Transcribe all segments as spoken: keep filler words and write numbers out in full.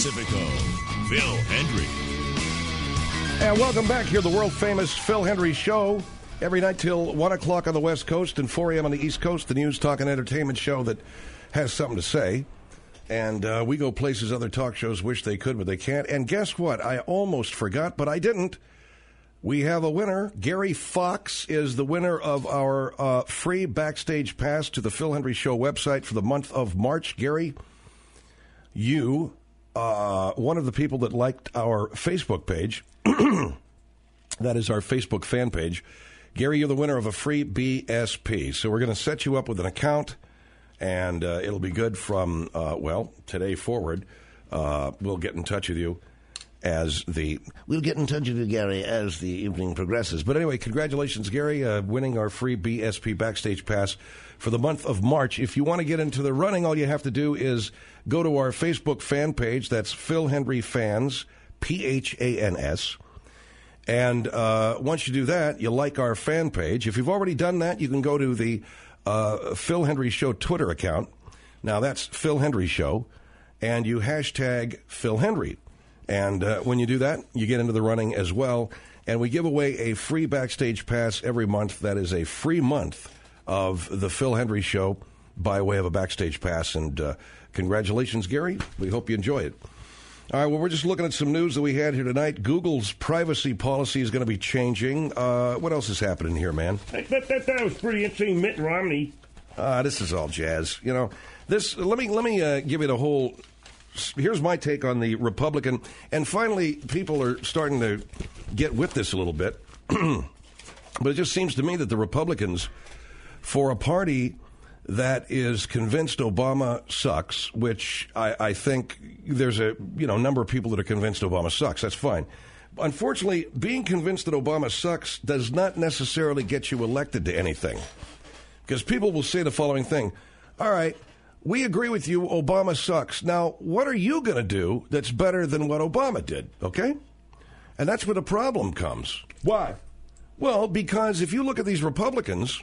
Pacifico, Phil Hendrie. And welcome back here, the world-famous Phil Hendrie Show. Every night till one o'clock on the West Coast and four a.m. on the East Coast, the news, talk, and entertainment show that has something to say. And uh, we go places other talk shows wish they could, but they can't. And guess what? I almost forgot, but I didn't. We have a winner. Gary Fox is the winner of our uh, free backstage pass to the Phil Hendrie Show website for the month of March. Gary, you, uh, one of the people that liked our Facebook page, that is our Facebook fan page. Gary, you're the winner of a free B S P. So we're going to set you up with an account, and uh, it'll be good from, uh, well, today forward. Uh, we'll get in touch with you. As the we'll get in touch with you, Gary, as the evening progresses. But anyway, congratulations, Gary, uh, winning our free B S P backstage pass for the month of March. If you want to get into the running, all you have to do is go to our Facebook fan page. That's Phil Hendrie Fans, P H A N S. And uh, once you do that, you like our fan page. If you've already done that, you can go to the uh, Phil Hendrie Show Twitter account. Now that's Phil Hendrie Show, and you hashtag Phil Hendrie. And uh, when you do that, you get into the running as well. And we give away a free backstage pass every month. That is a free month of the Phil Hendrie Show by way of a backstage pass. And uh, congratulations, Gary. We hope you enjoy it. All right, well, we're just looking at some news that we had here tonight. Google's privacy policy is going to be changing. Uh, what else is happening here, man? That, that, that was pretty interesting, Mitt Romney. Uh, this is all jazz. You know, this. Let me, let me uh, give you the whole... Here's my take on the Republican, and finally, people are starting to get with this a little bit, but it just seems to me that the Republicans, for a party that is convinced Obama sucks, which I, I think there's a you know number of people that are convinced Obama sucks, that's fine. Unfortunately, being convinced that Obama sucks does not necessarily get you elected to anything, because people will say the following thing, all right, we agree with you, Obama sucks. Now, what are you going to do that's better than what Obama did, okay? And that's where the problem comes. Why? Well, because if you look at these Republicans,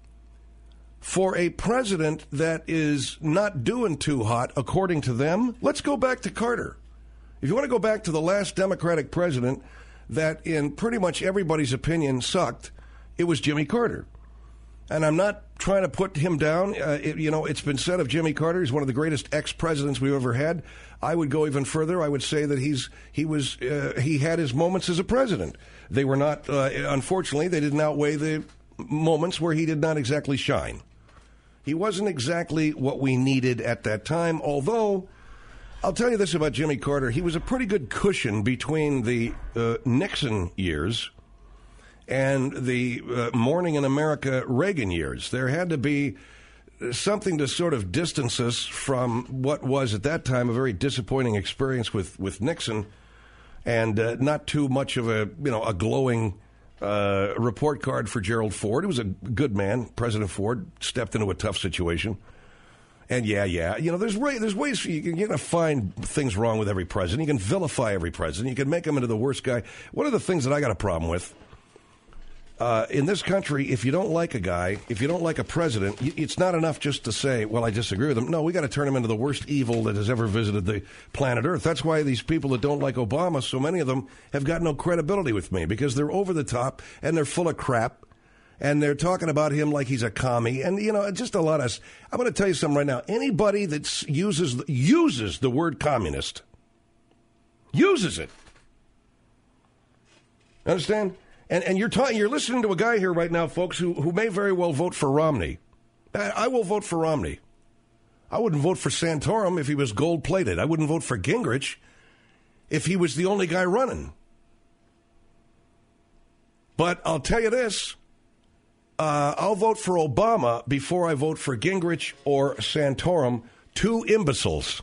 for a president that is not doing too hot, according to them, let's go back to Carter. If you want to go back to the last Democratic president that, in pretty much everybody's opinion, sucked, it was Jimmy Carter. And I'm not trying to put him down. Uh, it, you know, it's been said of Jimmy Carter, he's one of the greatest ex-presidents we've ever had. I would go even further. I would say that he's he was uh, he had his moments as a president. They were not, uh, unfortunately, they didn't outweigh the moments where he did not exactly shine. He wasn't exactly what we needed at that time, although I'll tell you this about Jimmy Carter. He was a pretty good cushion between the uh, Nixon years and the uh, Morning in America Reagan years. There had to be something to sort of distance us from what was at that time a very disappointing experience with, with Nixon, and uh, not too much of a, you know, a glowing uh, report card for Gerald Ford. He was a good man. President Ford stepped into a tough situation. And yeah, yeah, you know, there's way, there's ways for you, you're going to find things wrong with every president. You can vilify every president. You can make him into the worst guy. One of the things that I got a problem with, Uh, in this country, if you don't like a guy, if you don't like a president, it's not enough just to say, well, I disagree with him. No, we got to turn him into the worst evil that has ever visited the planet Earth. That's why these people that don't like Obama, so many of them have got no credibility with me, because they're over the top and they're full of crap, and they're talking about him like he's a commie. And, you know, just a lot of, I'm going to tell you something right now. Anybody that uses, uses the word communist, uses it. Understand? And, and you're ta- you're listening to a guy here right now, folks, who, who may very well vote for Romney. I, I will vote for Romney. I wouldn't vote for Santorum if he was gold-plated. I wouldn't vote for Gingrich if he was the only guy running. But I'll tell you this. Uh, I'll vote for Obama before I vote for Gingrich or Santorum, two imbeciles.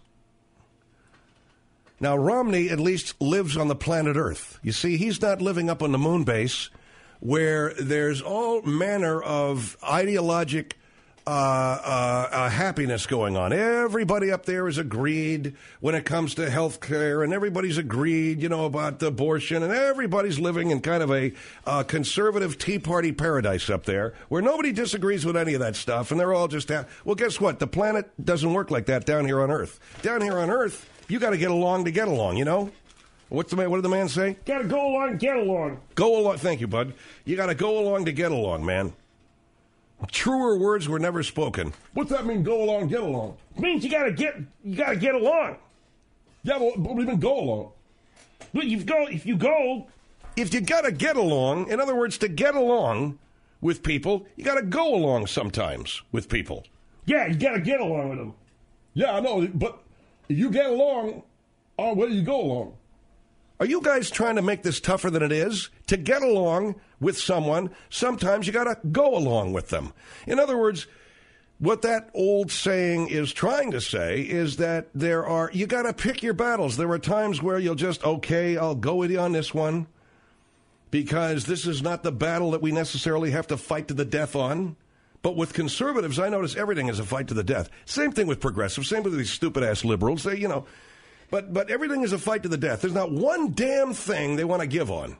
Now, Romney at least lives on the planet Earth. You see, he's not living up on the moon base where there's all manner of ideologic uh, uh, uh, happiness going on. Everybody up there is agreed when it comes to health care, and everybody's agreed, you know, about abortion, and everybody's living in kind of a uh, conservative Tea Party paradise up there where nobody disagrees with any of that stuff, and they're all just ha- well, guess what? The planet doesn't work like that down here on Earth. Down here on Earth, You got to get along to get along, you know? What's the man, what did the man say? Got to go along, get along. Go along. Thank you, bud. You got to go along to get along, man. Truer words were never spoken. What's that mean, go along, get along? It means you got to get you got to get along. Yeah, but what do you mean go along? But you go if you go, if you got to get along, in other words, to get along with people, you got to go along sometimes with people. Yeah, you got to get along with them. Yeah, I know, but if you get along, oh, where do you go along? Are you guys trying to make this tougher than it is? To get along with someone, sometimes you got to go along with them. In other words, what that old saying is trying to say is that there are, you got to pick your battles. There are times where you'll just, okay, I'll go with you on this one because this is not the battle that we necessarily have to fight to the death on. But with conservatives, I notice everything is a fight to the death. Same thing with progressives, same with these stupid-ass liberals. They, you know, but but everything is a fight to the death. There's not one damn thing they want to give on.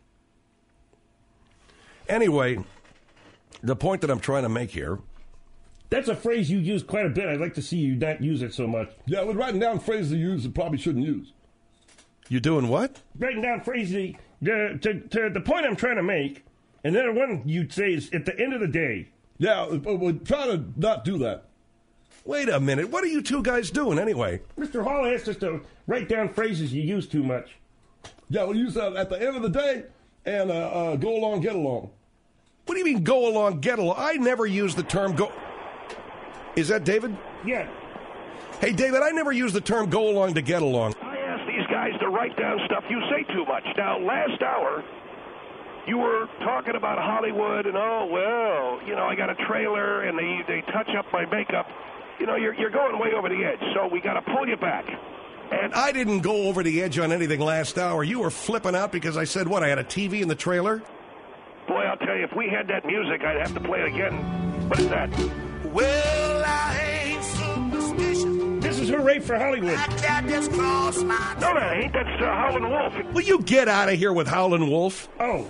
Anyway, the point that I'm trying to make here. That's a phrase you use quite a bit. I'd like to see you not use it so much. Yeah, we're writing down phrases you use that probably shouldn't use. You doing what? Writing down phrases uh, to, to the point I'm trying to make. And then one you'd say is, at the end of the day. Yeah, we're trying to not do that. Wait a minute. What are you two guys doing anyway? Mister Hall asked us to write down phrases you use too much. Yeah, we use that at the end of the day and uh, uh, go along, get along. What do you mean go along, get along? I never use the term go... Is that David? Yeah. Hey, David, I never use the term go along to get along. I asked these guys to write down stuff you say too much. Now, last hour, you were talking about Hollywood and, oh, well, you know, I got a trailer and they, they touch up my makeup. You know, you're, you're going way over the edge, so we got to pull you back. And I didn't go over the edge on anything last hour. You were flipping out because I said, what, I had a T V in the trailer? Boy, I'll tell you, if we had that music, I'd have to play it again. What is that? Well, I ain't superstitious. This is Hooray for Hollywood. I just crossed my... No, that ain't. That's uh, Howlin' Wolf. Will you get out of here with Howlin' Wolf? Oh.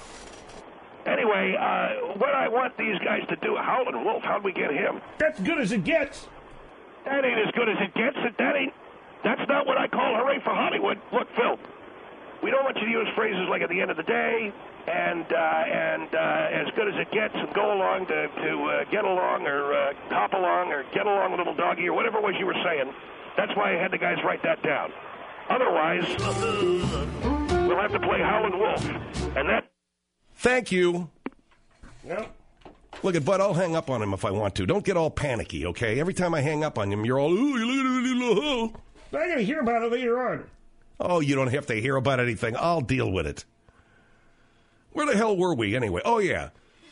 Anyway, uh, what I want these guys to do, Howlin' Wolf, how'd we get him? That's good as it gets. That ain't as good as it gets. That ain't... That's not what I call Hooray for Hollywood. Look, Phil, we don't want you to use phrases like at the end of the day and uh, and uh, as good as it gets and go along to, to uh, get along or uh, hop along or get along, little doggy, or whatever it was you were saying. That's why I had the guys write that down. Otherwise, we'll have to play Howlin' Wolf. And that... Thank you. Yep. Look at Bud, I'll hang up on him if I want to. Don't get all panicky, okay? Every time I hang up on him, you're all, ooh, you look at it. I gotta hear about it later on. Oh, you don't have to hear about anything. I'll deal with it. Where the hell were we anyway? Oh, yeah.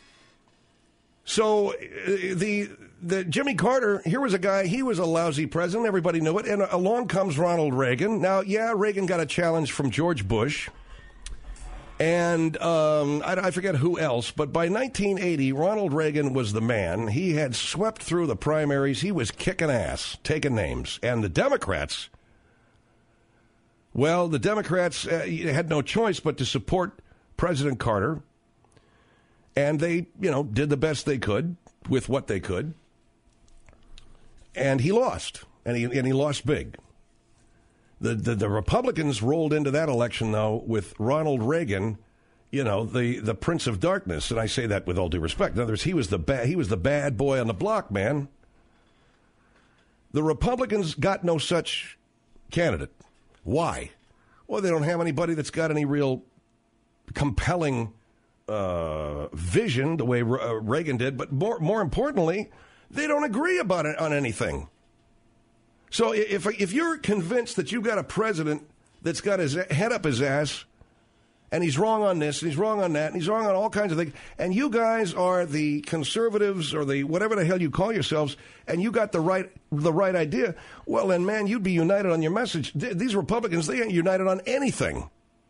So uh, the the Jimmy Carter, here was a guy, he was a lousy president. Everybody knew it. And along comes Ronald Reagan. Now, yeah, Reagan got a challenge from George Bush. And um, I, I forget who else, but by nineteen eighty, Ronald Reagan was the man. He had swept through the primaries. He was kicking ass, taking names. And the Democrats, well, the Democrats uh, had no choice but to support President Carter. And they, you know, did the best they could with what they could. And he lost. And he, and he lost big. The, the the Republicans rolled into that election, though, with Ronald Reagan, you know, the, the Prince of Darkness, and I say that with all due respect. In other words, he was the bad he was the bad boy on the block, man. The Republicans got no such candidate. Why? Well, they don't have anybody that's got any real compelling uh, vision the way uh, Reagan did, but more more importantly, they don't agree about it on anything. So if if you're convinced that you've got a president that's got his head up his ass, and he's wrong on this, and he's wrong on that, and he's wrong on all kinds of things, and you guys are the conservatives or the whatever the hell you call yourselves, and you got the right the right idea, well then, man, you'd be united on your message. These Republicans, they ain't united on anything.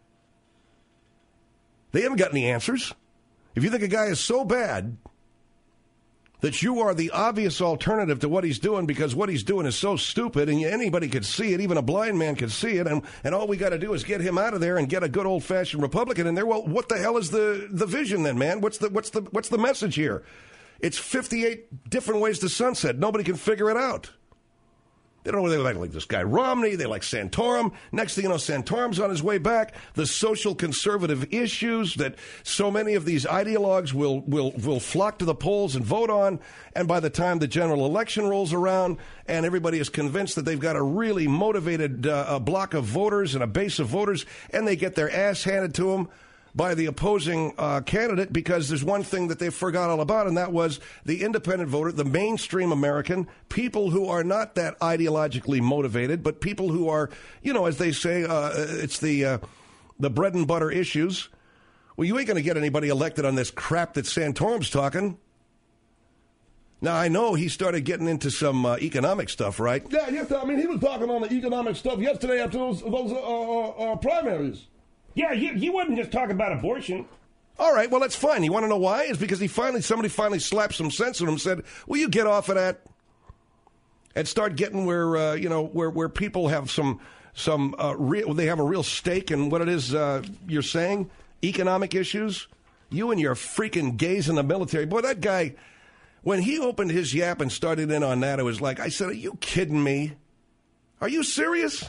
They haven't got any answers. If you think a guy is so bad that you are the obvious alternative to what he's doing because what he's doing is so stupid and anybody could see it, even a blind man could see it, and, and all we got to do is get him out of there and get a good old-fashioned Republican in there, well, what the hell is the, the vision then, man? What's the, what's, the, what's the message here? It's fifty-eight different ways to sunset. Nobody can figure it out. They don't know what they like, like this guy Romney. They like Santorum. Next thing you know, Santorum's on his way back. The social conservative issues that so many of these ideologues will, will, will flock to the polls and vote on. And by the time the general election rolls around and everybody is convinced that they've got a really motivated uh, a block of voters and a base of voters, and they get their ass handed to them by the opposing uh, candidate, because there's one thing that they forgot all about, and that was the independent voter, the mainstream American, people who are not that ideologically motivated, but people who are, you know, as they say, uh, it's the uh, the bread and butter issues. Well, you ain't going to get anybody elected on this crap that Santorum's talking. Now, I know he started getting into some uh, economic stuff, right? Yeah, yes, I mean, he was talking on the economic stuff yesterday after those, those uh, uh, uh, primaries. Yeah, he, he wasn't just talking about abortion. All right, well, that's fine. You want to know why? It's because he finally, somebody finally slapped some sense in him and said, will you get off of that and start getting where, uh, you know, where, where people have some, some uh, real, they have a real stake in what it is uh, you're saying, economic issues? You and your freaking gays in the military. Boy, that guy, when he opened his yap and started in on that, it was like, I said, are you kidding me? Are you serious?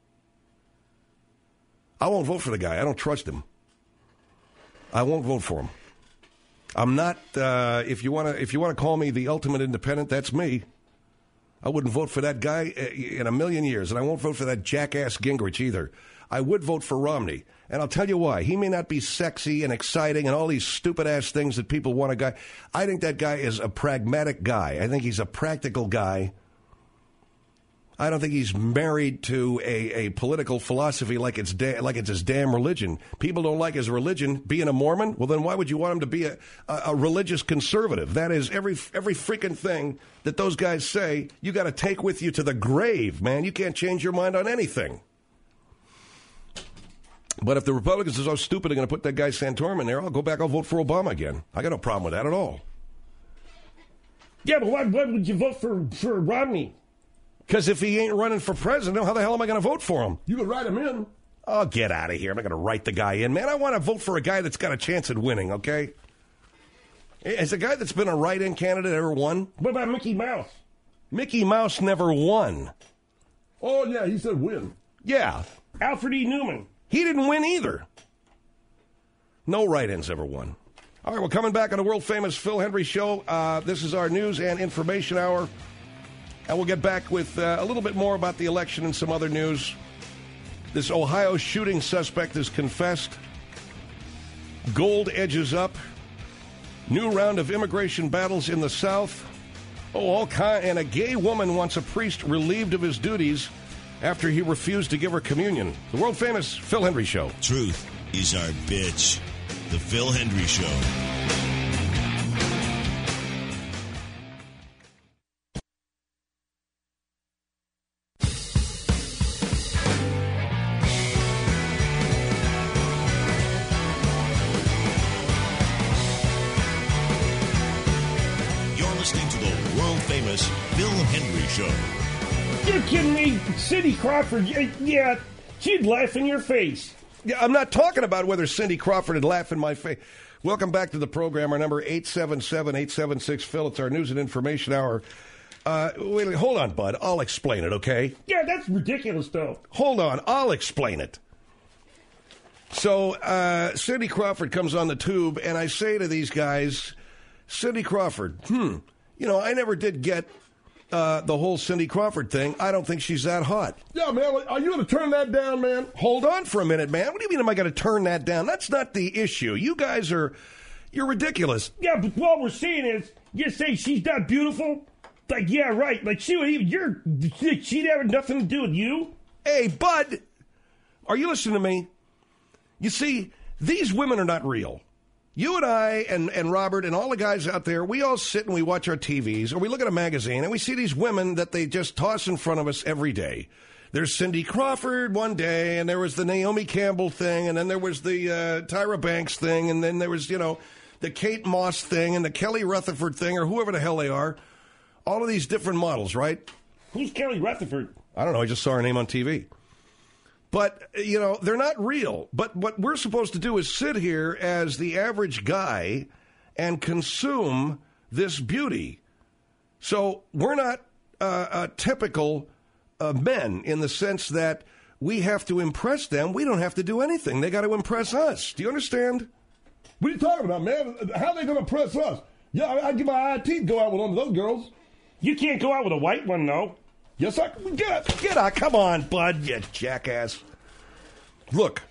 I won't vote for the guy. I don't trust him. I won't vote for him. I'm not. Uh, if you want to, if you want to call me the ultimate independent, that's me. I wouldn't vote for that guy in a million years, and I won't vote for that jackass Gingrich either. I would vote for Romney, and I'll tell you why. He may not be sexy and exciting and all these stupid ass things that people want a guy. I think that guy is a pragmatic guy. I think he's a practical guy. I don't think he's married to a, a political philosophy like it's da- like it's his damn religion. People don't like his religion. Being a Mormon, well, then why would you want him to be a, a, a religious conservative? That is every every freaking thing that those guys say, you got to take with you to the grave, man. You can't change your mind on anything. But if the Republicans are so stupid, they're going to put that guy Santorum in there, I'll go back, I'll vote for Obama again. I got no problem with that at all. Yeah, but why, why would you vote for, for Romney? Because if he ain't running for president, how the hell am I going to vote for him? You could write him in. Oh, get out of here. I'm not going to write the guy in. Man, I want to vote for a guy that's got a chance at winning, okay? Has a guy that's been a write-in candidate ever won? What about Mickey Mouse? Mickey Mouse never won. Oh, yeah, he said win. Yeah. Alfred E. Newman. He didn't win either. No write-ins ever won. All right, we're coming back on the world-famous Phil Hendrie Show. Uh, this is our news and information hour. And we'll get back with uh, a little bit more about the election and some other news. This Ohio shooting suspect has confessed. Gold edges up. New round of immigration battles in the South. Oh, all kind. And a gay woman wants a priest relieved of his duties after he refused to give her communion. The world-famous Phil Hendrie Show. Truth is our bitch. The Phil Hendrie Show. Phil Hendrie Show. You're kidding me? Cindy Crawford, yeah, she'd laugh in your face. Yeah, I'm not talking about whether Cindy Crawford would laugh in my face. Welcome back to the program. Our number eight seven seven, eight seven six, Phil. It's our news and information hour. Uh, wait, wait, hold on, bud. I'll explain it, okay? Yeah, that's ridiculous, though. Hold on. I'll explain it. So, uh, Cindy Crawford comes on the tube, and I say to these guys, Cindy Crawford, hmm, you know, I never did get uh, the whole Cindy Crawford thing. I don't think she's that hot. Yeah, man, are you going to turn that down, man? Hold on for a minute, man. What do you mean am I going to turn that down? That's not the issue. You guys are, you're ridiculous. Yeah, but what we're saying is, you say she's not beautiful? Like, yeah, right. Like, she would even, you're, she'd have nothing to do with you? Hey, bud, are you listening to me? You see, these women are not real. You and I and, and Robert and all the guys out there, we all sit and we watch our T Vs or we look at a magazine and we see these women that they just toss in front of us every day. There's Cindy Crawford one day, and there was the Naomi Campbell thing, and then there was the uh, Tyra Banks thing, and then there was, you know, the Kate Moss thing and the Kelly Rutherford thing or whoever the hell they are. All of these different models, right? Who's Kelly Rutherford? I don't know. I just saw her name on T V. But, you know, they're not real. But what we're supposed to do is sit here as the average guy and consume this beauty. So we're not uh, a typical uh, men in the sense that we have to impress them. We don't have to do anything. They got to impress us. Do you understand? What are you talking about, man? How are they going to impress us? Yeah, I- I'd give my eye teeth go out with one of those girls. You can't go out with a white one, though. Yes, I can. Get it. Get out. Come on, bud, you jackass. Look,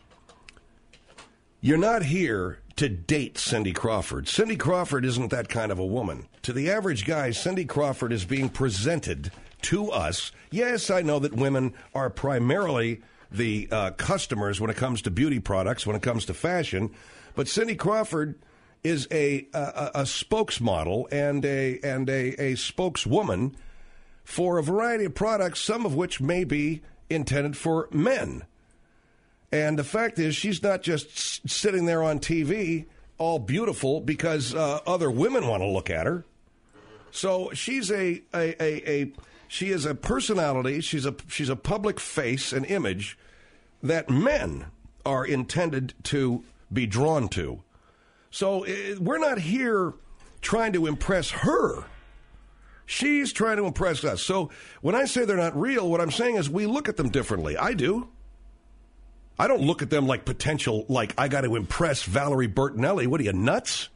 you're not here to date Cindy Crawford. Cindy Crawford isn't that kind of a woman. To the average guy, Cindy Crawford is being presented to us. Yes, I know that women are primarily the uh, customers when it comes to beauty products, when it comes to fashion, but Cindy Crawford is a a, a spokesmodel and a and a, a spokeswoman for a variety of products, some of which may be intended for men. And the fact is, she's not just s- sitting there on T V all beautiful because uh, other women want to look at her. So she's a, a, a, a she is a personality. She's a she's a public face, an image that men are intended to be drawn to. So uh, we're not here trying to impress her. She's trying to impress us. So when I say they're not real, what I'm saying is we look at them differently. I do. I don't look at them like potential, like I got to impress Valerie Bertinelli. What are you, nuts?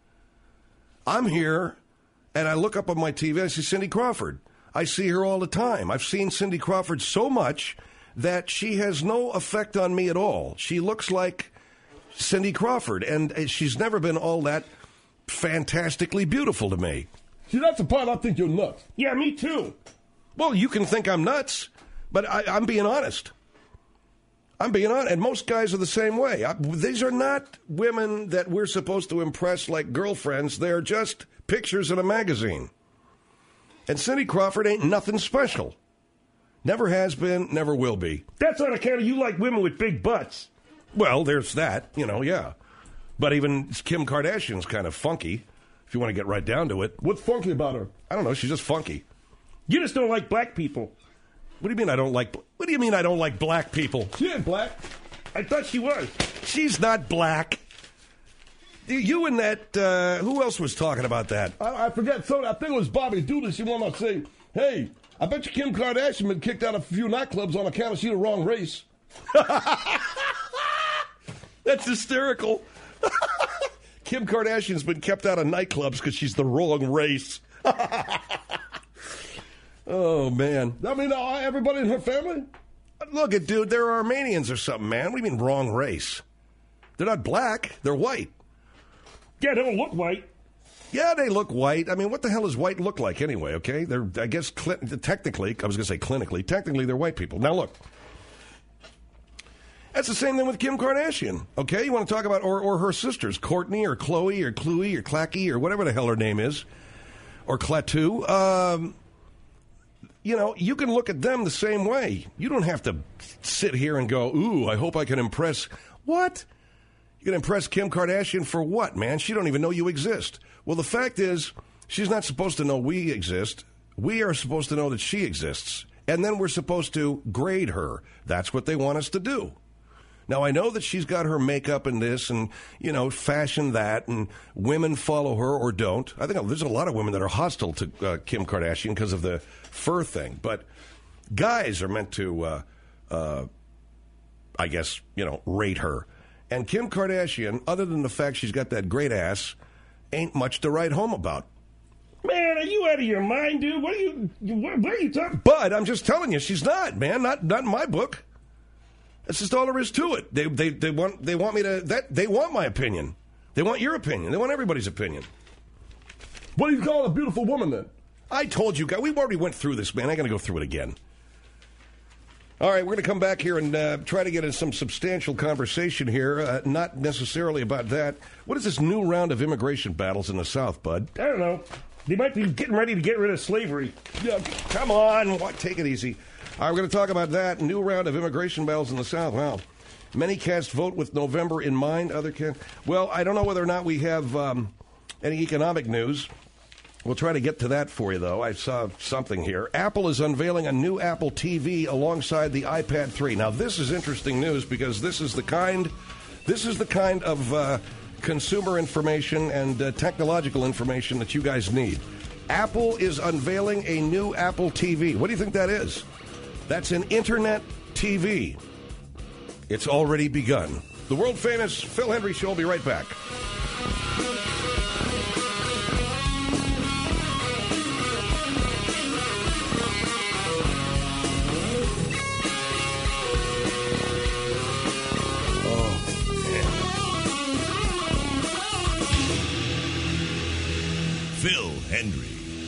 I'm here, and I look up on my T V, I see Cindy Crawford. I see her all the time. I've seen Cindy Crawford so much that she has no effect on me at all. She looks like Cindy Crawford, and she's never been all that fantastically beautiful to me. See, that's the part I think you're nuts. Yeah, me too. Well, you can think I'm nuts, but I, I'm being honest. I'm being honest, and most guys are the same way. I, these are not women that we're supposed to impress like girlfriends. They're just pictures in a magazine. And Cindy Crawford ain't nothing special. Never has been, never will be. That's on account of you like women with big butts. Well, there's that, you know, yeah. But even Kim Kardashian's kind of funky, if you want to get right down to it. What's funky about her? I don't know, she's just funky. You just don't like black people. What do you mean I don't like... What do you mean I don't like black people? She ain't black. I thought she was. She's not black. You and that... Uh, who else was talking about that? I, I forget. So I think it was Bobby Doodle. She wanted to say, hey, I bet you Kim Kardashian been kicked out of a few nightclubs on account of she the wrong race. That's hysterical. Kim Kardashian's been kept out of nightclubs because she's the wrong race. Oh, man. I mean, uh, everybody in her family? Look, at dude, they're Armenians or something, man. What do you mean wrong race? They're not black. They're white. Yeah, they don't look white. Yeah, they look white. I mean, what the hell does white look like anyway, okay? They're, I guess, cl- technically, I was going to say clinically, technically they're white people. Now, look. That's the same thing with Kim Kardashian, okay? You want to talk about, or, or her sisters, Courtney or Chloe or Chloe or Clacky or whatever the hell her name is, or Klaatu. Um... You know, you can look at them the same way. You don't have to sit here and go, ooh, I hope I can impress. What? You can impress Kim Kardashian for what, man? She don't even know you exist. Well, the fact is, she's not supposed to know we exist. We are supposed to know that she exists. And then we're supposed to grade her. That's what they want us to do. Now, I know that she's got her makeup and this and, you know, fashion that, and women follow her or don't. I think there's a lot of women that are hostile to uh, Kim Kardashian because of the fur thing. But guys are meant to, uh, uh, I guess, you know, rate her. And Kim Kardashian, other than the fact she's got that great ass, ain't much to write home about. Man, are you out of your mind, dude? What are you, what, what are you talking? But I'm just telling you, she's not, man. Not, not in my book. That's just all there is to it. They, they, they want, they want me to. That they want my opinion. They want your opinion. They want everybody's opinion. What do you call a beautiful woman then? I told you guys. We already went through this, man. I'm going to go through it again. All right, we're going to come back here and uh, try to get in some substantial conversation here. Uh, not necessarily about that. What is this new round of immigration battles in the South, bud? I don't know. They might be getting ready to get rid of slavery. Yeah, come on. What? Take it easy. All right, we're going to talk about that. New round of immigration battles in the South. Wow. Many cast vote with November in mind. Other cast. Well, I don't know whether or not we have um, any economic news. We'll try to get to that for you, though. I saw something here. Apple is unveiling a new Apple T V alongside the iPad three. Now, this is interesting news because this is the kind, this is the kind of uh, consumer information and uh, technological information that you guys need. Apple is unveiling a new Apple T V. What do you think that is? That's an internet T V. It's already begun. The world-famous Phil Hendry Show will be right back. Phil Hendry.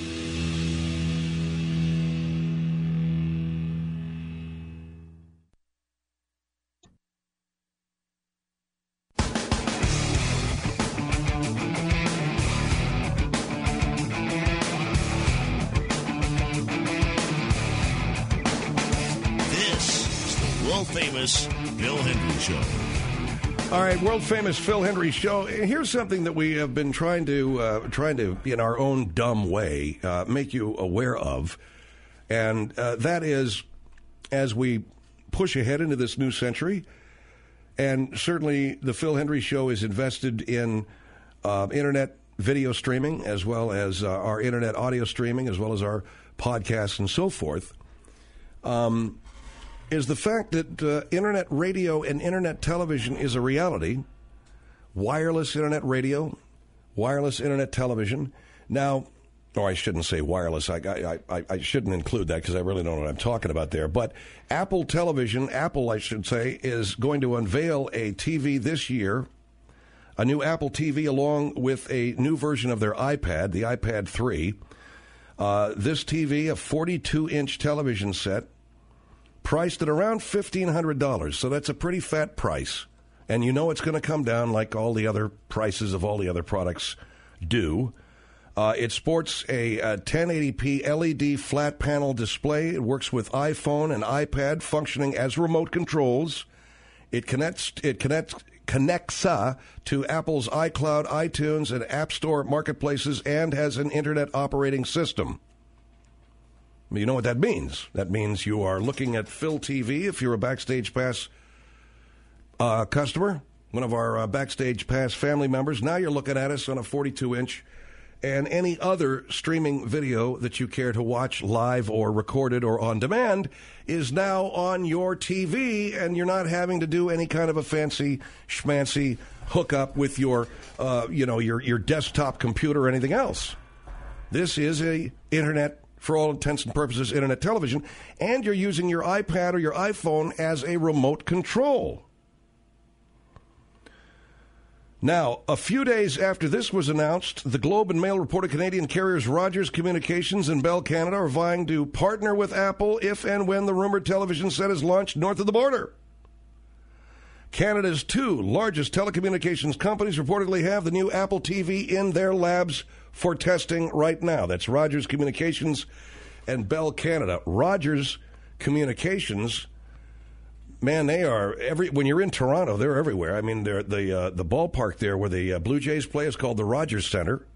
This is the world-famous Phil Hendry Show. All right, world-famous Phil Hendry Show. Here's something that we have been trying to, uh, trying to, in our own dumb way, uh, make you aware of, and uh, that is, as we push ahead into this new century, and certainly the Phil Hendry Show is invested in uh, internet video streaming, as well as uh, our internet audio streaming, as well as our podcasts and so forth. Um. Is the fact that uh, internet radio and internet television is a reality. Wireless internet radio, wireless internet television. Now, or I shouldn't say wireless. I, I, I, I shouldn't include that because I really don't know what I'm talking about there. But Apple Television, Apple, I should say, is going to unveil a T V this year, a new Apple T V along with a new version of their iPad, the iPad three. Uh, this T V, a forty-two inch television set, priced at around fifteen hundred dollars, so that's a pretty fat price. And you know it's going to come down like all the other prices of all the other products do. Uh, it sports a, a ten eighty p L E D flat panel display. It works with iPhone and iPad functioning as remote controls. It connects it connects connects uh, to Apple's iCloud, iTunes, and App Store marketplaces, and has an internet operating system. You know what that means. That means you are looking at Phil T V if you're a Backstage Pass uh, customer, one of our uh, Backstage Pass family members. Now you're looking at us on a forty-two inch, and any other streaming video that you care to watch live or recorded or on demand is now on your T V, and you're not having to do any kind of a fancy schmancy hookup with your, uh, you know, your your desktop computer or anything else. This is a internet, for all intents and purposes, internet television, and you're using your iPad or your iPhone as a remote control. Now, a few days after this was announced, the Globe and Mail reported Canadian carriers Rogers Communications and Bell Canada are vying to partner with Apple if and when the rumored television set is launched north of the border. Canada's two largest telecommunications companies reportedly have the new Apple T V in their labs for testing right now. That's Rogers Communications and Bell Canada. Rogers Communications, man, they are every. When you're in Toronto, they're everywhere. I mean, they're the uh, the ballpark there where the uh, Blue Jays play is called the Rogers Centre.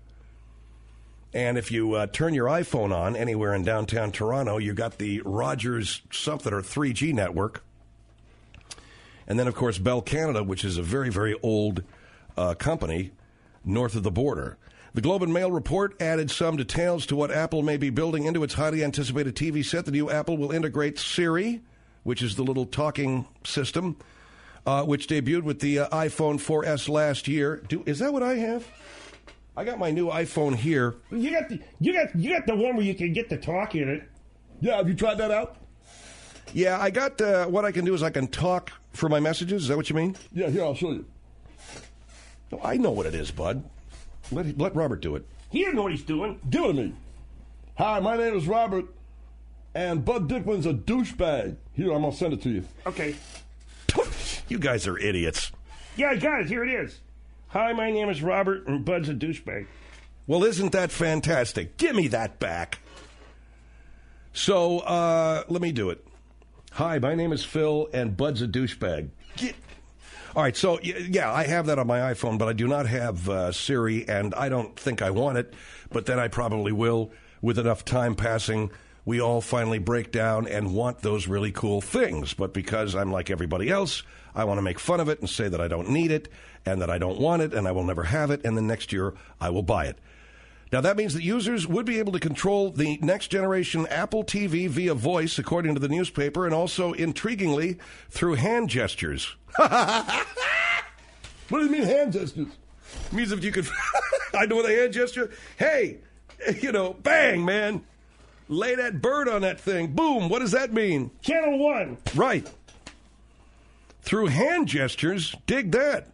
And if you uh, turn your iPhone on anywhere in downtown Toronto, you got the Rogers something or three G network. And then, of course, Bell Canada, which is a very, very old uh, company north of the border. The Globe and Mail report added some details to what Apple may be building into its highly anticipated T V set. The new Apple will integrate Siri, which is the little talking system, uh, which debuted with the uh, iPhone four S last year. Do, is that what I have? I got my new iPhone here. You got the you got you got the one where you can get to talk in it. Yeah, have you tried that out? Yeah, I got uh, what I can do is I can talk for my messages. Is that what you mean? Yeah, here, I'll show you. No, I know what it is, bud. Let, let Robert do it. He doesn't know what he's doing. Give it to me. Hi, my name is Robert, and Bud Dickman's a douchebag. Here, I'm going to send it to you. Okay. You guys are idiots. Yeah, I got it. Here it is. Hi, my name is Robert, and Bud's a douchebag. Well, isn't that fantastic? Give me that back. So, uh, let me do it. Hi, my name is Phil, and Bud's a douchebag. Get... All right, so, yeah, I have that on my iPhone, but I do not have uh, Siri, and I don't think I want it, but then I probably will. With enough time passing, we all finally break down and want those really cool things. But because I'm like everybody else, I want to make fun of it and say that I don't need it, and that I don't want it, and I will never have it, and then next year I will buy it. Now, that means that users would be able to control the next generation Apple T V via voice, according to the newspaper, and also, intriguingly, through hand gestures. What do you mean hand gestures? It means if you could... I know what a hand gesture... Hey, you know, bang, man. Lay that bird on that thing. Boom. What does that mean? Channel one. Right. Through hand gestures, dig that.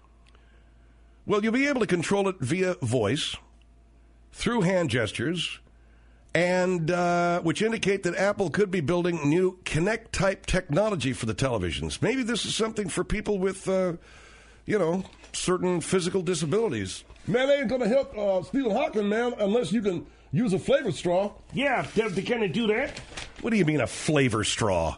Well, you'll be able to control it via voice, through hand gestures, and uh, which indicate that Apple could be building new Kinect-type technology for the televisions. Maybe this is something for people with, uh, you know, certain physical disabilities. Man, they ain't going to help uh, Stephen Hawking, man, unless you can use a flavor straw. Yeah, they, they kind of do that. What do you mean a flavor straw?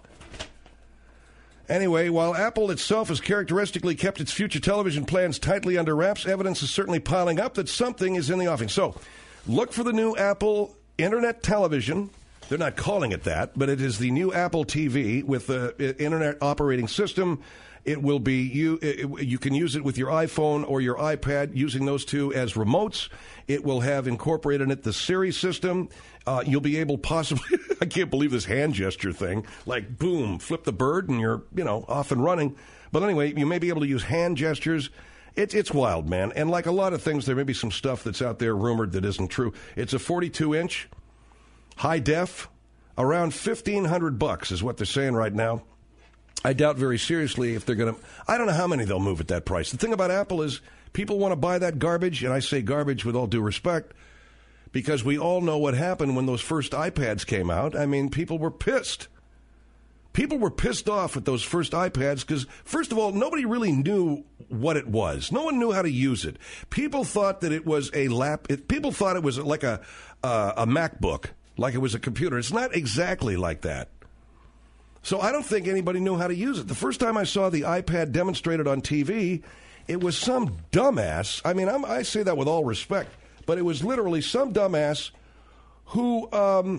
Anyway, while Apple itself has characteristically kept its future television plans tightly under wraps, evidence is certainly piling up that something is in the offing. So, look for the new Apple Internet Television. They're not calling it that, but it is the new Apple T V with the Internet operating system. It will be, you it, you can use it with your iPhone or your iPad, using those two as remotes. It will have incorporated in it the Siri system. Uh, you'll be able possibly, I can't believe this hand gesture thing, like boom, flip the bird and you're, you know, off and running. But anyway, you may be able to use hand gestures. It's it's wild, man. And like a lot of things, there may be some stuff that's out there rumored that isn't true. It's a forty-two inch, high def, around fifteen hundred bucks is what they're saying right now. I doubt very seriously if they're going to... I don't know how many they'll move at that price. The thing about Apple is people want to buy that garbage, and I say garbage with all due respect, because we all know what happened when those first iPads came out. I mean, people were pissed. People were pissed off with those first iPads because, first of all, nobody really knew what it was. No one knew how to use it. People thought that it was a lap... It, people thought it was like a, uh, a MacBook, like it was a computer. It's not exactly like that. So I don't think anybody knew how to use it. The first time I saw the iPad demonstrated on T V, it was some dumbass. I mean, I'm, I say that with all respect, but it was literally some dumbass who... Um,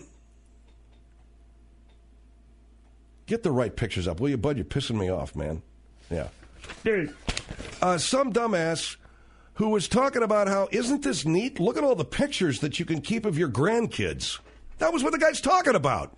get the right pictures up, will you, bud? You're pissing me off, man. Yeah. Dude. Uh, some dumbass who was talking about how, isn't this neat? Look at all the pictures that you can keep of your grandkids. That was what the guy's talking about.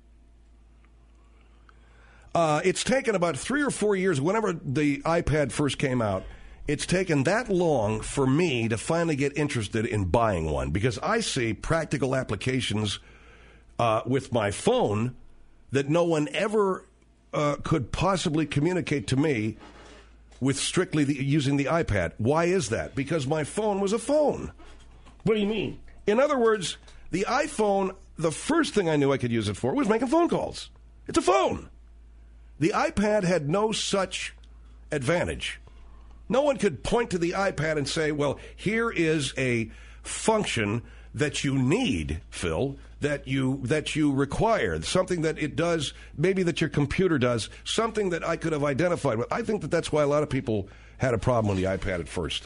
Uh, it's taken about three or four years, whenever the iPad first came out, it's taken that long for me to finally get interested in buying one, because I see practical applications uh, with my phone that no one ever uh, could possibly communicate to me with strictly the, using the iPad. Why is that? Because my phone was a phone. What do you mean? In other words, the iPhone, the first thing I knew I could use it for was making phone calls. It's a phone. The iPad had no such advantage. No one could point to the iPad and say, well, here is a function that you need, Phil, that you that you require, something that it does, maybe that your computer does, something that I could have identified with. I think that that's why a lot of people had a problem with the iPad at first.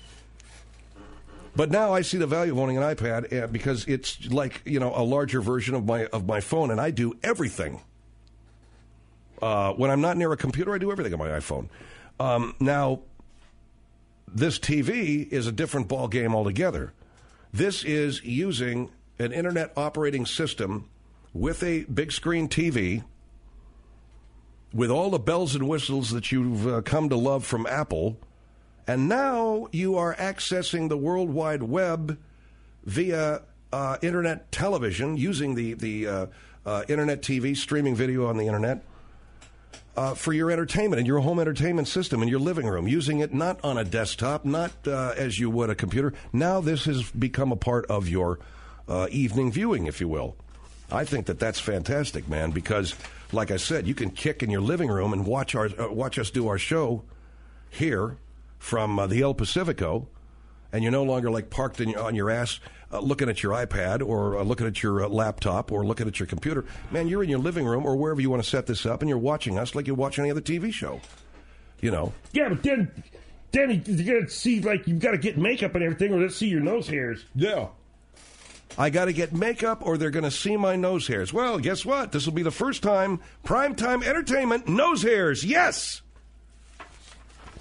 But now I see the value of owning an iPad because it's like, you know, a larger version of my of my phone, and I do everything. Uh, when I'm not near a computer, I do everything on my iPhone. Um, now, this T V is a different ball game altogether. This is using an internet operating system with a big screen T V, with all the bells and whistles that you've uh, come to love from Apple, and now you are accessing the World Wide Web via uh, internet television, using the, the uh, uh, internet T V, streaming video on the internet, Uh, for your entertainment and your home entertainment system in your living room, using it not on a desktop, not uh, as you would a computer. Now this has become a part of your uh, evening viewing, if you will. I think that that's fantastic, man, because, like I said, you can kick in your living room and watch our uh, watch us do our show here from uh, the El Pacifico, and you're no longer like parked in, on your ass uh, looking at your iPad or uh, looking at your uh, laptop or looking at your computer. Man, you're in your living room or wherever you want to set this up, and you're watching us like you watch any other T V show. You know. Yeah, but then, then you're going to see, like, you've got to get makeup and everything, or they'll see your nose hairs. Yeah. I got to get makeup or they're going to see my nose hairs. Well, guess what? This will be the first time primetime entertainment nose hairs. Yes!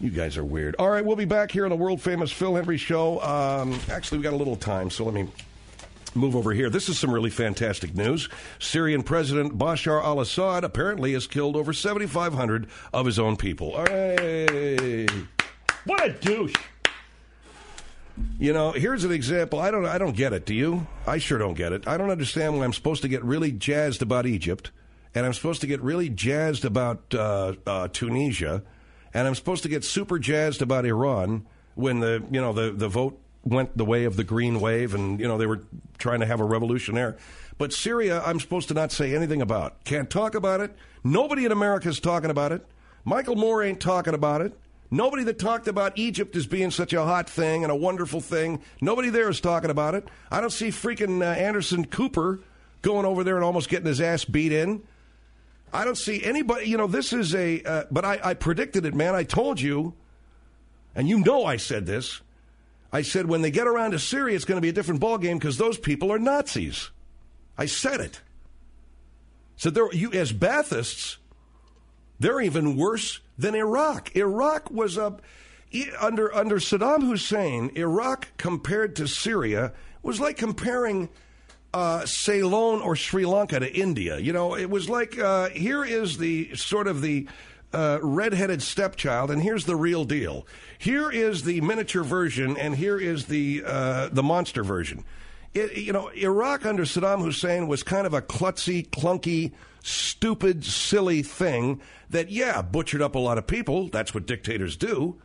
You guys are weird. All right, we'll be back here on the world-famous Phil Hendrie Show. Um, actually, we got a little time, so let me move over here. This is some really fantastic news. Syrian President Bashar al-Assad apparently has killed over seventy-five hundred of his own people. All right. What a douche. You know, here's an example. I don't I don't get it. Do you? I sure don't get it. I don't understand why I'm supposed to get really jazzed about Egypt, and I'm supposed to get really jazzed about uh, uh, Tunisia, and I'm supposed to get super jazzed about Iran when the, you know, the, the vote went the way of the green wave, and, you know, they were trying to have a revolution there. But Syria, I'm supposed to not say anything about. Can't talk about it. Nobody in America is talking about it. Michael Moore ain't talking about it. Nobody that talked about Egypt as being such a hot thing and a wonderful thing, nobody there is talking about it. I don't see freaking uh, Anderson Cooper going over there and almost getting his ass beat in. I don't see anybody, you know, this is a, uh, but I, I predicted it, man. I told you, and you know I said this. I said when they get around to Syria, it's going to be a different ballgame because those people are Nazis. I said it. So there, you, as Baathists, they're even worse than Iraq. Iraq was a, under under Saddam Hussein, Iraq compared to Syria was like comparing uh, Ceylon or Sri Lanka to India. You know, it was like uh, here is the sort of the uh, red-headed stepchild, and here's the real deal. Here is the miniature version, and here is the uh, the monster version. It, you know, Iraq under Saddam Hussein was kind of a klutzy, clunky, stupid, silly thing that, yeah, butchered up a lot of people. That's what dictators do.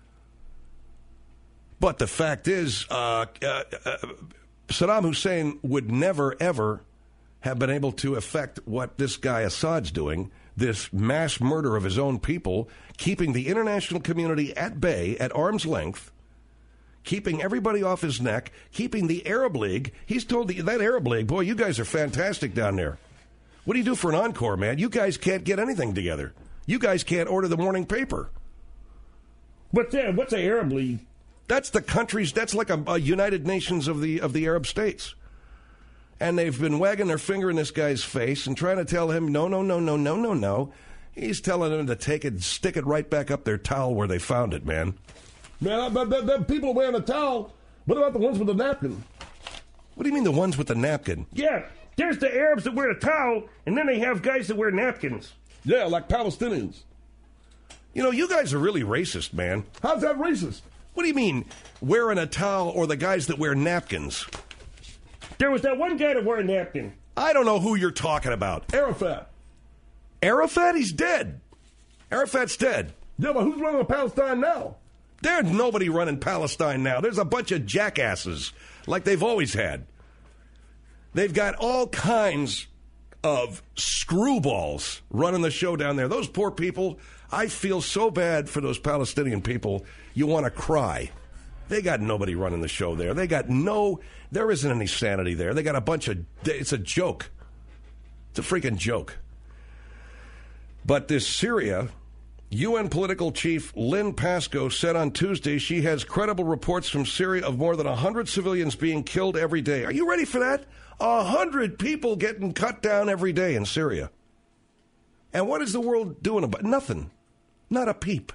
But the fact is, uh, uh, uh, Saddam Hussein would never, ever have been able to effect what this guy Assad's doing, this mass murder of his own people, keeping the international community at bay, at arm's length, keeping everybody off his neck, keeping the Arab League. He's told the, that Arab League, boy, you guys are fantastic down there. What do you do for an encore, man? You guys can't get anything together. You guys can't order the morning paper. What's that? What's the Arab League? That's the countries. That's like a, a United Nations of the of the Arab states. And they've been wagging their finger in this guy's face and trying to tell him, no, no, no, no, no, no, no. He's telling them to take it, stick it right back up their towel where they found it, man. Man, but the, the people are wearing a towel. What about the ones with the napkin? What do you mean the ones with the napkin? Yeah, there's the Arabs that wear a towel, and then they have guys that wear napkins. Yeah, like Palestinians. You know, you guys are really racist, man. How's that racist? What do you mean, wearing a towel or the guys that wear napkins? There was that one guy that wore a napkin. I don't know who you're talking about. Arafat. Arafat? He's dead. Arafat's dead. Yeah, but who's running Palestine now? There's nobody running Palestine now. There's a bunch of jackasses, like they've always had. They've got all kinds of screwballs running the show down there. Those poor people, I feel so bad for those Palestinian people. You want to cry. They got nobody running the show there. They got no, there isn't any sanity there. They got a bunch of, it's a joke. It's a freaking joke. But this Syria, U N political chief Lynn Pascoe said on Tuesday she has credible reports from Syria of more than one hundred civilians being killed every day. Are you ready for that? one hundred people getting cut down every day in Syria. And what is the world doing about it? Nothing. Not a peep.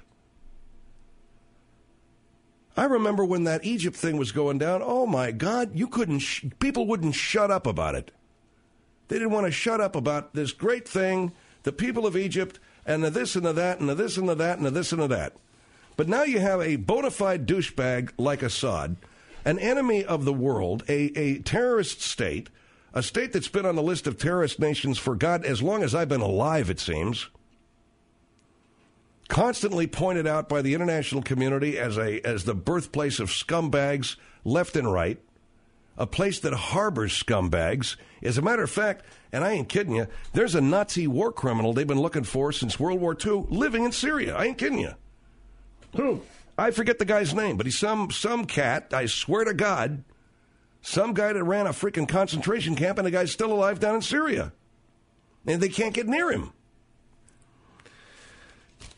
I remember when that Egypt thing was going down. Oh, my God, you couldn't, sh- people wouldn't shut up about it. They didn't want to shut up about this great thing, the people of Egypt, and the this and the that, and the this and the that, and the this and the that. But now you have a bona fide douchebag like Assad, an enemy of the world, a, a terrorist state, a state that's been on the list of terrorist nations for, God, as long as I've been alive, it seems, constantly pointed out by the international community as a as the birthplace of scumbags left and right, a place that harbors scumbags. As a matter of fact, and I ain't kidding you, there's a Nazi war criminal they've been looking for since World War Two living in Syria. I ain't kidding you. Who? I forget the guy's name, but he's some some cat, I swear to God, some guy that ran a freaking concentration camp, and the guy's still alive down in Syria. And they can't get near him.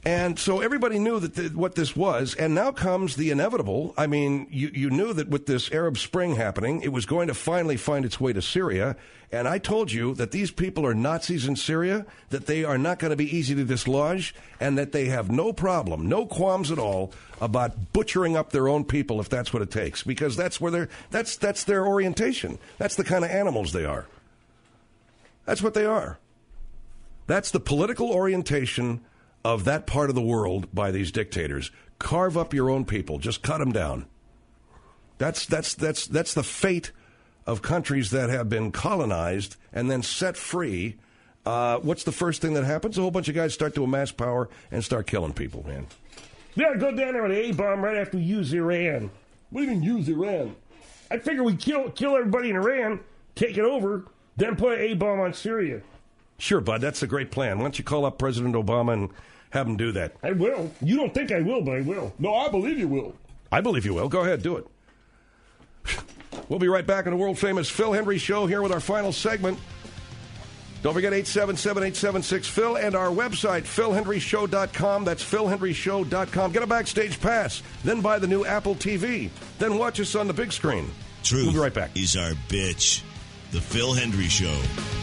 And so everybody knew that th- what this was, and now comes the inevitable. I mean, you, you knew that with this Arab Spring happening, it was going to finally find its way to Syria. And I told you that these people are Nazis in Syria, that they are not going to be easy to dislodge, and that they have no problem, no qualms at all about butchering up their own people if that's what it takes, because that's where they're, that's, that's their orientation. That's the kind of animals they are. That's what they are. That's the political orientation of that part of the world by these dictators. Carve up your own people. Just cut them down. That's that's that's that's the fate of countries that have been colonized and then set free. Uh, what's the first thing that happens? A whole bunch of guys start to amass power and start killing people, man. We gotta go down there with an A-bomb right after we use Iran. What do you mean use Iran? I figure we kill kill everybody in Iran, take it over, then put an A-bomb on Syria. Sure, bud. That's a great plan. Why don't you call up President Obama and have him do that? I will. You don't think I will, but I will. No, I believe you will. I believe you will. Go ahead, do it. We'll be right back on the world-famous Phil Hendrie Show here with our final segment. Don't forget eight seven seven, eight seven six, Phil and our website, phil hendrie show dot com. That's phil hendrie show dot com. Get a backstage pass. Then buy the new Apple T V. Then watch us on the big screen. Truth We'll be right back. is our bitch. The Phil Hendrie Show.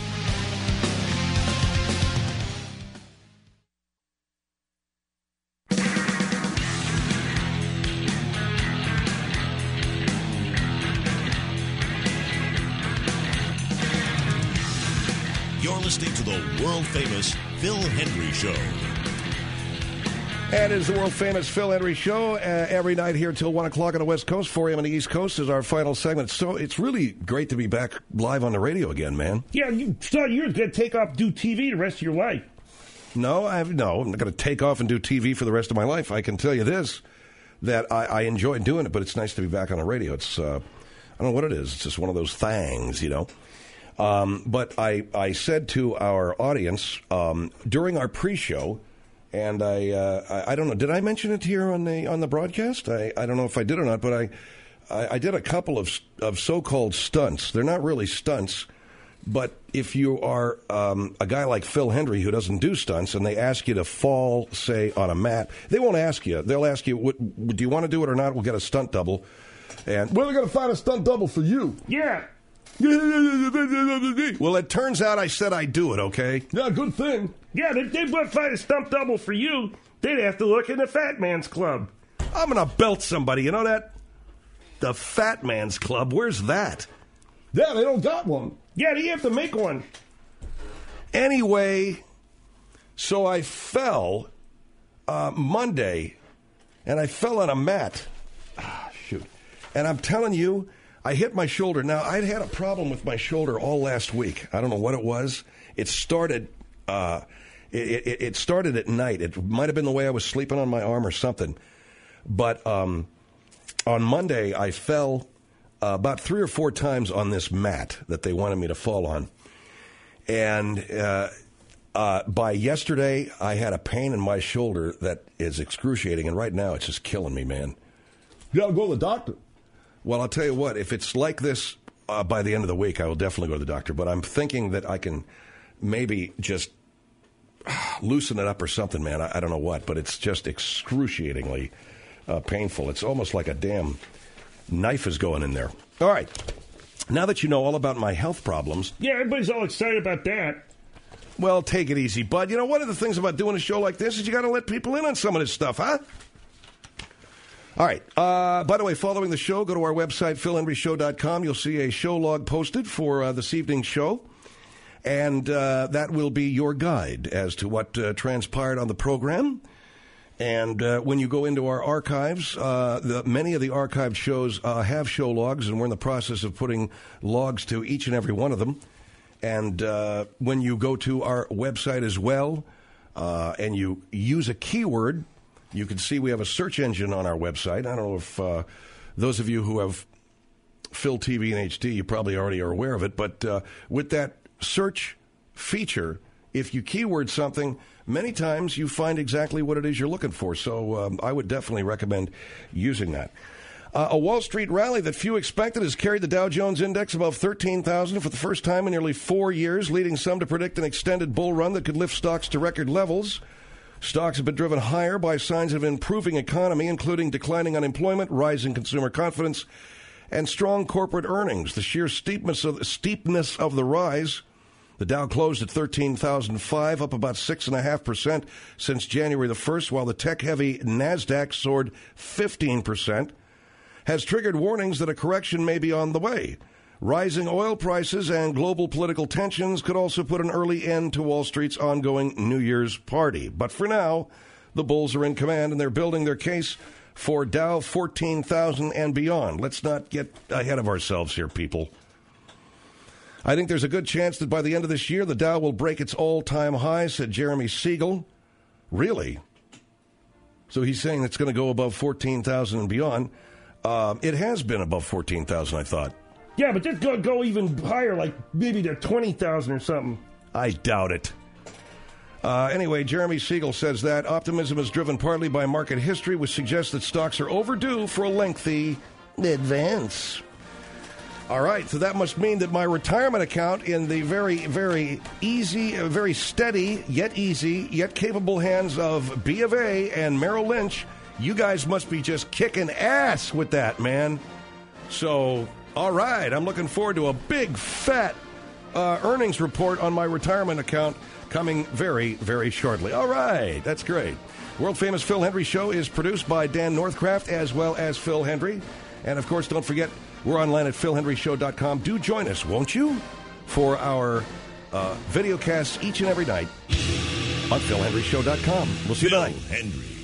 You're listening to the world-famous Phil Hendrie Show. And it's the world-famous Phil Hendrie Show uh, every night here till one o'clock on the West Coast, four a.m. on the East Coast is our final segment. So it's really great to be back live on the radio again, man. Yeah, you thought you were going to take off, do T V the rest of your life. No, I've, no, I'm not going to take off and do T V for the rest of my life. I can tell you this, that I, I enjoy doing it, but it's nice to be back on the radio. It's, uh, I don't know what it is. It's just one of those things, you know. Um, but I, I said to our audience um, during our pre-show, and I, uh, I I don't know, did I mention it here on the on the broadcast? I, I don't know if I did or not, but I I, I did a couple of of so-called stunts. They're not really stunts, but if you are um, a guy like Phil Hendrie who doesn't do stunts, and they ask you to fall, say, on a mat, they won't ask you. They'll ask you, what, do you want to do it or not? We'll get a stunt double. And Where are they going to find a stunt double for you? Yeah. well, it turns out I said I'd do it, okay? Yeah, good thing. Yeah, if they would find a stump double for you, they'd have to look in the Fat Man's Club. I'm going to belt somebody, you know that? The Fat Man's Club, where's that? Yeah, they don't got one. Yeah, you have to make one. Anyway, so I fell uh, Monday, and I fell on a mat. Ah, shoot. And I'm telling you, I hit my shoulder. Now, I'd had a problem with my shoulder all last week. I don't know what it was. It started uh, it, it, it started at night. It might have been the way I was sleeping on my arm or something. But um, on Monday, I fell uh, about three or four times on this mat that they wanted me to fall on. And uh, uh, by yesterday, I had a pain in my shoulder that is excruciating. And right now, it's just killing me, man. You got to go to the doctor. Well, I'll tell you what, if it's like this uh, by the end of the week, I will definitely go to the doctor. But I'm thinking that I can maybe just uh, loosen it up or something, man. I, I don't know what, but it's just excruciatingly uh, painful. It's almost like a damn knife is going in there. All right. Now that you know all about my health problems. Yeah, everybody's all excited about that. Well, take it easy, bud. You know, one of the things about doing a show like this is you got to let people in on some of this stuff, huh? All right. Uh, by the way, following the show, go to our website, phil hendrie show dot com. You'll see a show log posted for uh, this evening's show. And uh, that will be your guide as to what uh, transpired on the program. And uh, when you go into our archives, uh, the, many of the archived shows uh, have show logs, and we're in the process of putting logs to each and every one of them. And uh, when you go to our website as well, uh, and you use a keyword, you can see we have a search engine on our website. I don't know if uh, those of you who have Phil T V in H D, you probably already are aware of it. But uh, with that search feature, if you keyword something, many times you find exactly what it is you're looking for. So um, I would definitely recommend using that. Uh, a Wall Street rally that few expected has carried the Dow Jones Index above thirteen thousand for the first time in nearly four years, leading some to predict an extended bull run that could lift stocks to record levels. Stocks have been driven higher by signs of improving economy, including declining unemployment, rising consumer confidence, and strong corporate earnings. The sheer steepness of, steepness of the rise. The Dow closed at thirteen thousand five, up about six point five percent since January the first, while the tech-heavy NASDAQ soared fifteen percent, has triggered warnings that a correction may be on the way. Rising oil prices and global political tensions could also put an early end to Wall Street's ongoing New Year's party. But for now, the bulls are in command, and they're building their case for Dow fourteen thousand and beyond. Let's not get ahead of ourselves here, people. I think there's a good chance that by the end of this year, the Dow will break its all-time high, said Jeremy Siegel. Really? So he's saying it's going to go above fourteen thousand and beyond. Uh, it has been above fourteen thousand, I thought. Yeah, but just go, go even higher, like maybe to twenty thousand or something. I doubt it. Uh, anyway, Jeremy Siegel says that optimism is driven partly by market history, which suggests that stocks are overdue for a lengthy advance. All right, so that must mean that my retirement account in the very, very easy, uh, very steady, yet easy, yet capable hands of B of A and Merrill Lynch, you guys must be just kicking ass with that, man. So, all right, I'm looking forward to a big, fat uh, earnings report on my retirement account coming very, very shortly. All right, that's great. World-famous Phil Hendrie Show is produced by Dan Northcraft as well as Phil Hendrie. And, of course, don't forget, we're online at phil hendrie show dot com. Do join us, won't you, for our uh, video casts each and every night on phil hendrie show dot com. We'll see you Phil tonight. Hendrie.